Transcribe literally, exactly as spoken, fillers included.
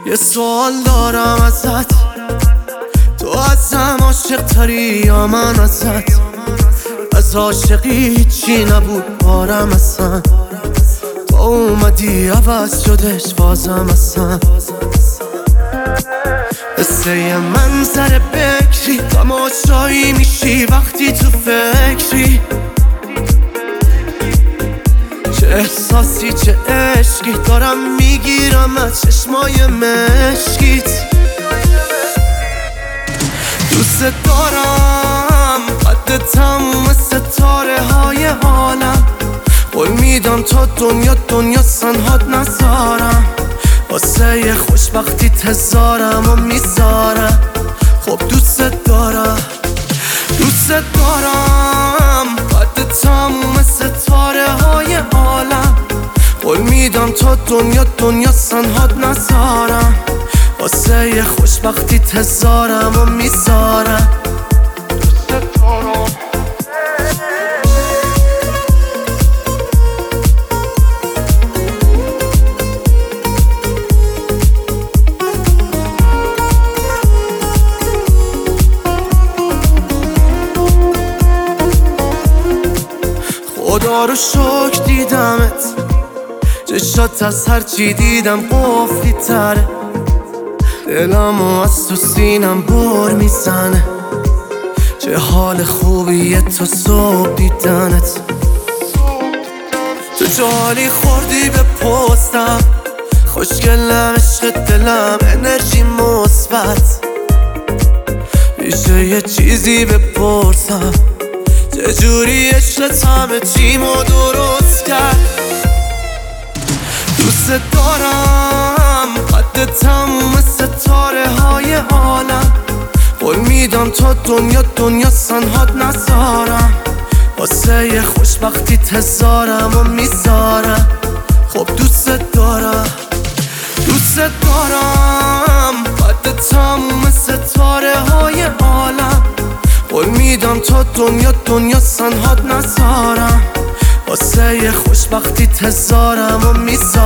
یه سوال دارم ازت، تو ازم عاشق تری یا من ازت؟ از عاشقی هیچی نبود بارم اصلا، تو اومدی عوض شدش بازم اصلا. قصه یه منظر بکری تماشایی میشی وقتی تو فکری، چه احساسی چه عشقی دارم میگیرم از چشمای مشکیت. دوست دارم قد تموم ستاره های عالم، قول میدم تا دنیا دنیا سنهات نذارم، واسه یه خوشبختی تزارم و میذارم. خب دوست دارم دوست دارم قد تموم ستاره های عالم، قول میدم تا دنیا دنیا سنهات نذارم، واسه یه خوشبختی تزارم و میذارم. دوست دارم خدا رو شکر دیدمت، چشات از هرچی دیدم قفلی تره، دلمو از تو سینم بر میزنه، چه حال خوبیه تا صبح دیدنت. تو جالی خوردی به پستم، خوشگلم عشق دلم انرژی مثبت، میشه یه چیزی بپرسم چجوری عشقت همه چیمو درست کرد؟ دوست دارم قد تموم ستاره های عالم، قول میدم تا دنیا دنیا سنهات نذارم، واسه یه خوشبختی تزارم و میذارم. خب دوست دارم دوست دارم قد تموم ستاره های عالم، قول میدم تا دنیا دنیا سنهات نذارم، واسه یه خوشبختی تزارم و میذارم.